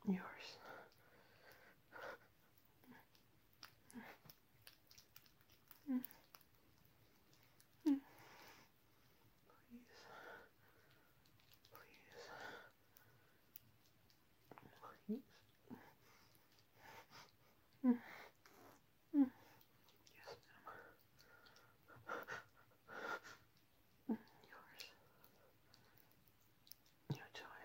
Yours. Please. Please. Please. Yes, ma'am. Yours. Your toy.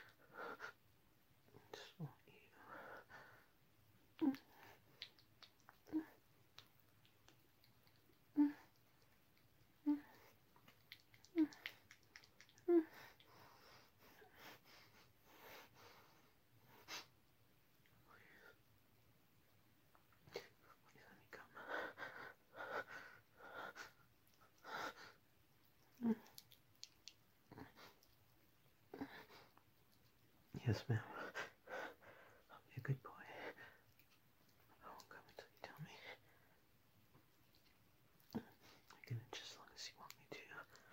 Just want you. Please let me come. Yes, ma'am. I'll be a good boy. I won't come until you tell me. I can itch as long as you want me to.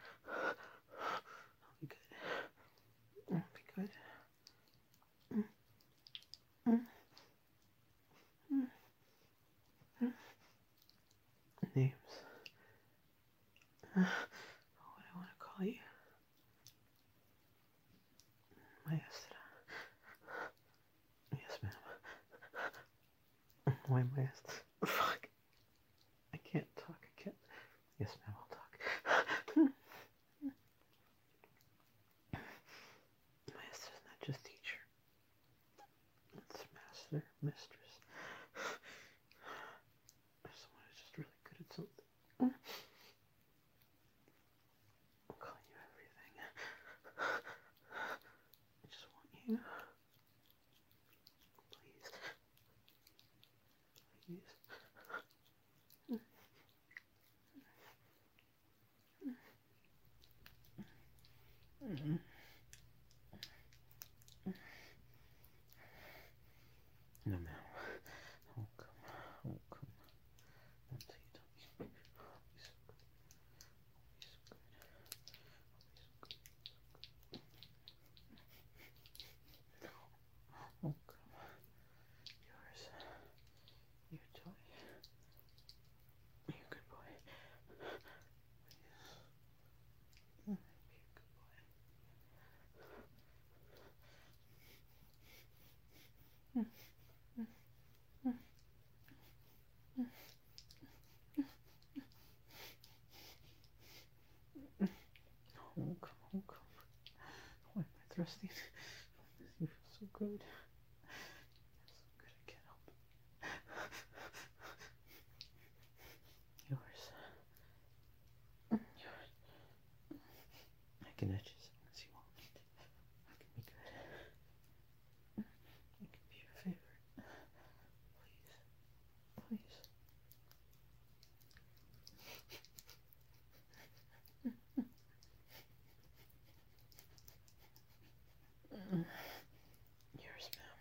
I'll be good. I'll be good. Names. What do I want to call you? Maestra. Yes, ma'am. Why maestra? Fuck. I can't talk. I can't. Yes, ma'am, I'll talk. Maestra's not just teacher. It's master, mistress. Someone who's just really good at something. I'll call you everything. I just want you. Please. Please. No, ma'am. I won't come. I won't come until you tell me. I'll be so good. I'll be so good. I'll be so good. I won't come. Yours. Your toy. Be a good boy. Please. Be a good boy. Oh, come on, come on. Why am I thrusting? You feel so good. So good, I can't help it. Yours. Yours. I can itch as long as you want me to. I can be good. I can be your favorite. Please. Please. Yours, ma'am.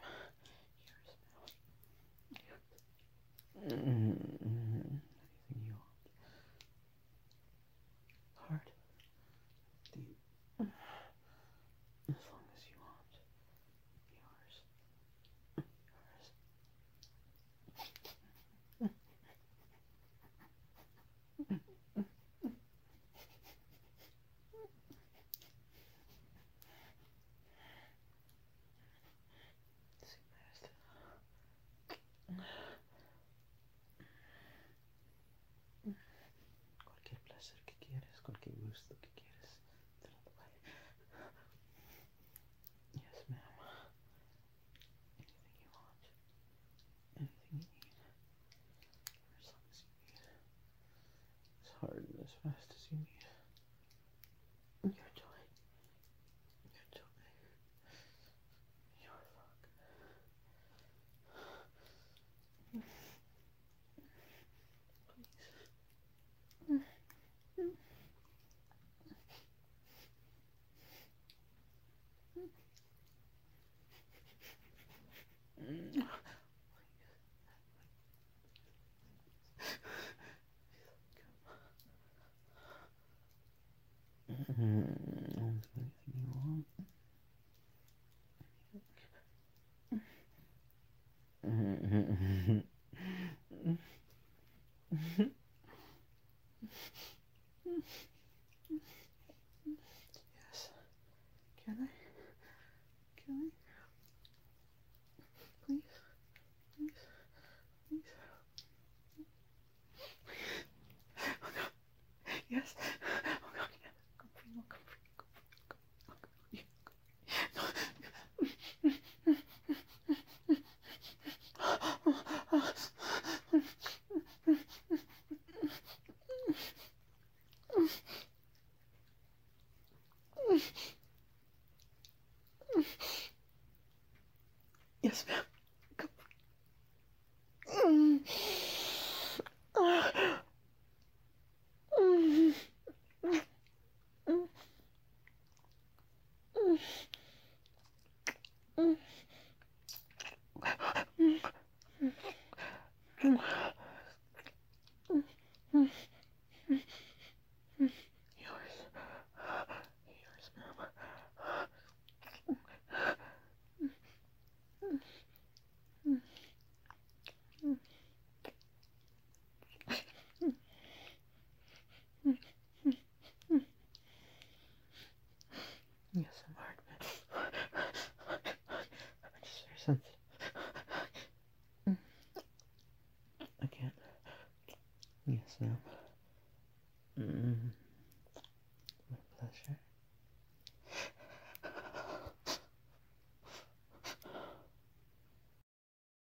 Yours, ma'am. Anything you want. Hard. Deep. As long as you want. Yours. Yours. Sí, maestra. Cualquier placer que quieres, cualquier gusto que quieres, te lo doy. Yes, ma'am. Anything you want. Anything you need. For as long as you need. As hard and as fast as you need. Your toy. Your toy. Your fuck. Please. Anything you want. Yes, ma'am. Come. Yours, ma'am. Yes, I'm hard, man. I'm just very sensitive. I can't. Yes, ma'am.